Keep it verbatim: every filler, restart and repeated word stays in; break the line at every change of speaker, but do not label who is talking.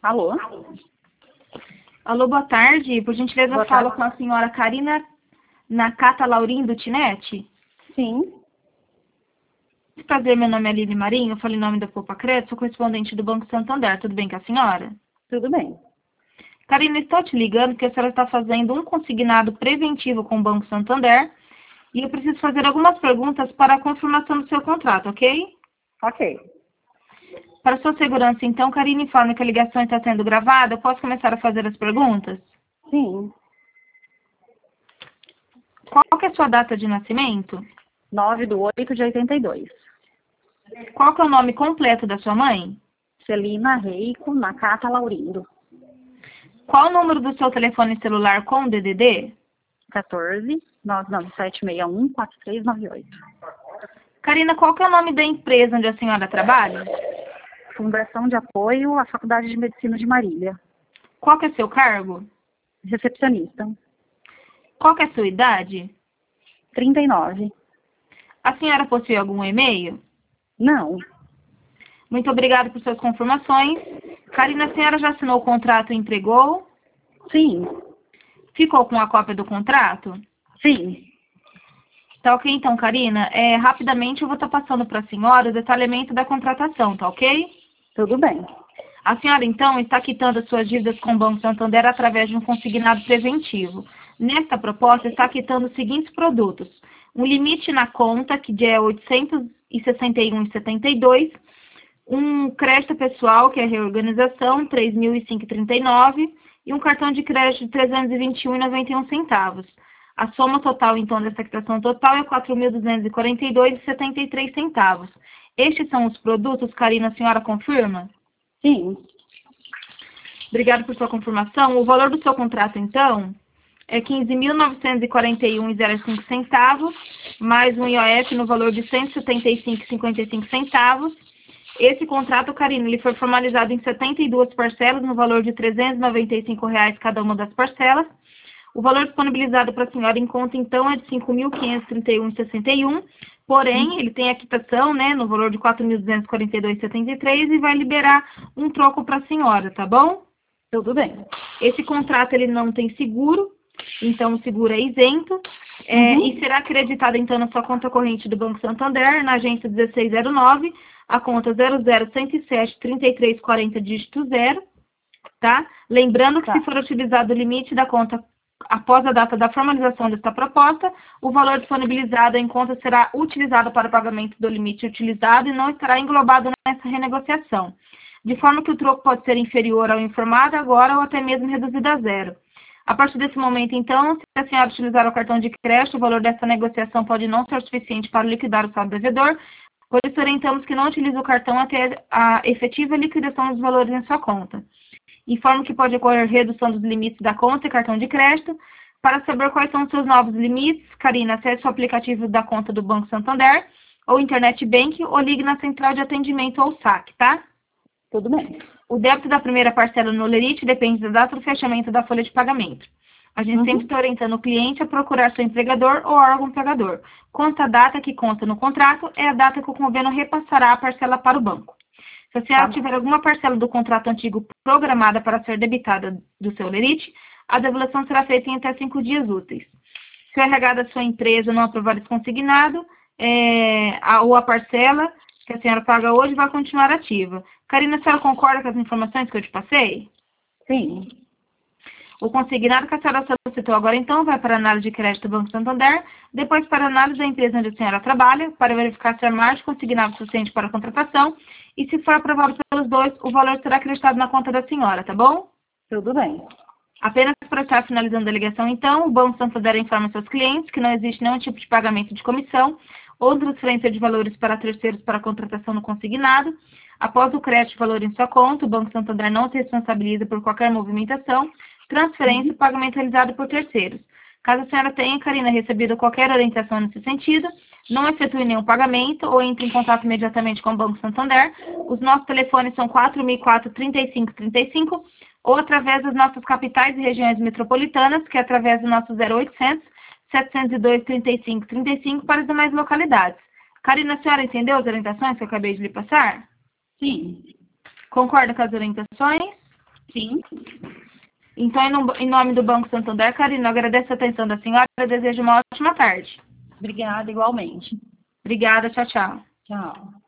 Alô?
Alô, boa tarde. Por gentileza,
Boa
falo
tarde.
com a senhora Karina Nakata Laurim, do Tinete.
Sim.
Prazer, meu nome é Aline Marinho, eu falo em nome da Poupa Crédito, sou correspondente do Banco Santander. Tudo bem com a senhora?
Tudo bem.
Karina, estou te ligando porque a senhora está fazendo um consignado preventivo com o Banco Santander e eu preciso fazer algumas perguntas para a confirmação do seu contrato, ok?
Ok.
Para sua segurança, então, Karina, informe que a ligação está sendo gravada. Eu posso começar a fazer as perguntas?
Sim.
Qual que é a sua data de nascimento?
nove do oito de oitenta e dois.
Qual que é o nome completo da sua mãe?
Celina Reiko Nakata Laurindo.
Qual o número do seu telefone celular com D D D?
quatorze, nove nove sete seis um, quatro três nove oito.
Karina, qual que é o nome da empresa onde a senhora trabalha?
Fundação de Apoio à Faculdade de Medicina de Marília.
Qual que é seu cargo?
Recepcionista.
Qual que é a sua idade?
trinta e nove.
A senhora possui algum e-mail?
Não.
Muito obrigada por suas confirmações. Karina, a senhora já assinou o contrato e entregou?
Sim.
Ficou com a cópia do contrato?
Sim.
Tá ok, então, Karina? É, rapidamente eu vou estar passando para a senhora o detalhamento da contratação, tá ok?
Tudo bem.
A senhora, então, está quitando as suas dívidas com o Banco Santander através de um consignado preventivo. Nesta proposta, está quitando os seguintes produtos. Um limite na conta, que é oitocentos e sessenta e um reais e setenta e dois centavos. Um crédito pessoal, que é reorganização, três mil e cinco reais e trinta e nove centavos. E um cartão de crédito de trezentos e vinte e um reais e noventa e um centavos. A soma total, então, dessa quitação total é quatro mil duzentos e quarenta e dois reais e setenta e três centavos. Estes são os produtos, Karina, a senhora confirma?
Sim.
Obrigada por sua confirmação. O valor do seu contrato, então, é quinze mil novecentos e quarenta e um reais e zero cinco centavos, mais um I O F no valor de cento e setenta e cinco reais e cinquenta e cinco centavos. Esse contrato, Karina, ele foi formalizado em setenta e duas parcelas, no valor de trezentos e noventa e cinco reais cada uma das parcelas. O valor disponibilizado para a senhora em conta, então, é de cinco mil quinhentos e trinta e um reais e sessenta e um centavos. Porém, ele tem a quitação, né, no valor de quatro mil duzentos e quarenta e dois reais e setenta e três centavos e vai liberar um troco para a senhora, tá bom?
Tudo bem.
Esse contrato, ele não tem seguro, então o seguro é isento, é,
Uhum.
e será acreditado, então, na sua conta corrente do Banco Santander, na agência dezesseis zero nove, a conta zero zero cento e sete, trinta e três quarenta, dígito zero, tá? Lembrando que
Tá.
se for utilizado o limite da conta após a data da formalização desta proposta, o valor disponibilizado em conta será utilizado para o pagamento do limite utilizado e não estará englobado nessa renegociação, de forma que o troco pode ser inferior ao informado agora ou até mesmo reduzido a zero. A partir desse momento, então, se a senhora utilizar o cartão de crédito, o valor dessa negociação pode não ser suficiente para liquidar o saldo devedor, por isso orientamos que não utilize o cartão até a efetiva liquidação dos valores em sua conta. Informo que pode ocorrer redução dos limites da conta e cartão de crédito. Para saber quais são os seus novos limites, Karina, acesse o aplicativo da conta do Banco Santander, ou Internet Bank, ou ligue na central de atendimento ou saque, tá?
Tudo bem.
O débito da primeira parcela no Lerite depende da data do fechamento da folha de pagamento. A gente
Uhum.
sempre está orientando o cliente a procurar seu empregador ou órgão pagador. Quanto à data que consta no contrato, é a data que o convênio repassará a parcela para o banco. Se a senhora
Tá.
tiver alguma parcela do contrato antigo programada para ser debitada do seu Lerite, a devolução será feita em até cinco dias úteis. Se o R H da sua empresa não aprovar esse consignado, é, a, ou a parcela que a senhora paga hoje vai continuar ativa. Karina, a senhora concorda com as informações que eu te passei?
Sim.
O consignado que a senhora solicitou agora, então, vai para a análise de crédito do Banco Santander, depois para a análise da empresa onde a senhora trabalha, para verificar se a margem consignado suficiente para a contratação, e se for aprovado pelos dois, o valor será acreditado na conta da senhora, tá bom?
Tudo bem.
Apenas para estar finalizando a ligação, então, o Banco Santander informa seus clientes que não existe nenhum tipo de pagamento de comissão ou transferência de valores para terceiros para a contratação no consignado. Após o crédito de valor em sua conta, o Banco Santander não se responsabiliza por qualquer movimentação, transferência ou pagamento realizado por terceiros. Caso a senhora tenha, Karina, recebido qualquer orientação nesse sentido, não efetue nenhum pagamento ou entre em contato imediatamente com o Banco Santander. Os nossos telefones são quatro mil e quatro, trinta e cinco trinta e cinco ou através das nossas capitais e regiões metropolitanas, que é através do nosso zero oitocentos, setecentos e dois, trinta e cinco trinta e cinco para as demais localidades. Karina, a senhora entendeu as orientações que eu acabei de lhe passar?
Sim.
Concorda com as orientações?
Sim.
Então, em no- em nome do Banco Santander, Karina, eu agradeço a atenção da senhora e desejo uma ótima tarde.
Obrigada, igualmente.
Obrigada, tchau, tchau.
Tchau.